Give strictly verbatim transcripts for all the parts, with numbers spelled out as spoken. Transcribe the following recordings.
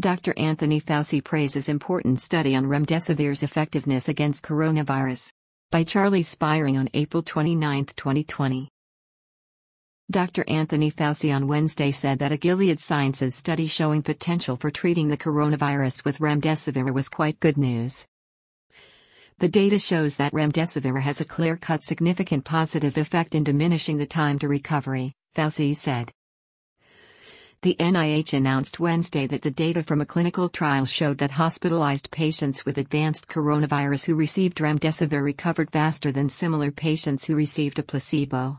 Doctor Anthony Fauci praises important study on remdesivir's effectiveness against coronavirus. By Charlie Spiring on April twenty-ninth, twenty twenty. Doctor Anthony Fauci on Wednesday said that a Gilead Sciences study showing potential for treating the coronavirus with remdesivir was quite good news. The data shows that remdesivir has a clear-cut significant positive effect in diminishing the time to recovery, Fauci said. The N I H announced Wednesday that the data from a clinical trial showed that hospitalized patients with advanced coronavirus who received remdesivir recovered faster than similar patients who received a placebo.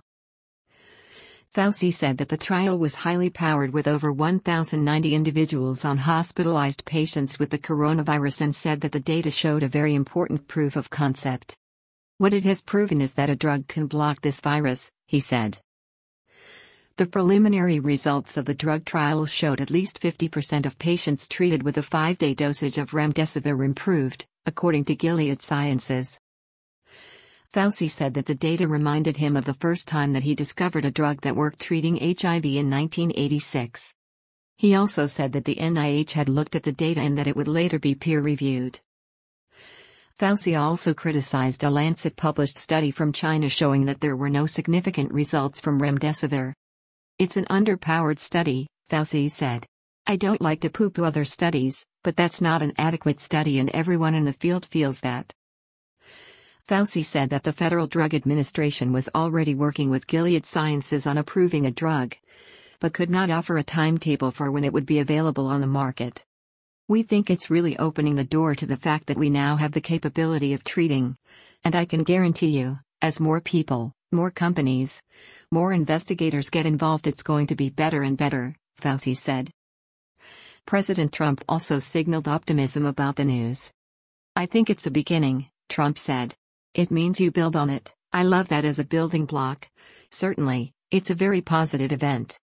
Fauci said that the trial was highly powered with over one thousand ninety individuals on hospitalized patients with the coronavirus and said that the data showed a very important proof of concept. What it has proven is that a drug can block this virus, he said. The preliminary results of the drug trial showed at least fifty percent of patients treated with a five-day dosage of remdesivir improved, according to Gilead Sciences. Fauci said that the data reminded him of the first time that he discovered a drug that worked treating H I V in nineteen eighty-six. He also said that the N I H had looked at the data and that it would later be peer-reviewed. Fauci also criticized a Lancet-published study from China showing that there were no significant results from remdesivir. It's an underpowered study, Fauci said. I don't like to poo-poo other studies, but that's not an adequate study and everyone in the field feels that. Fauci said that the Federal Drug Administration was already working with Gilead Sciences on approving a drug, but could not offer a timetable for when it would be available on the market. We think it's really opening the door to the fact that we now have the capability of treating, and I can guarantee you, as more people, more companies, more investigators get involved, it's going to be better and better, Fauci said. President Trump also signaled optimism about the news. I think it's a beginning, Trump said. It means you build on it. I love that as a building block. Certainly, it's a very positive event.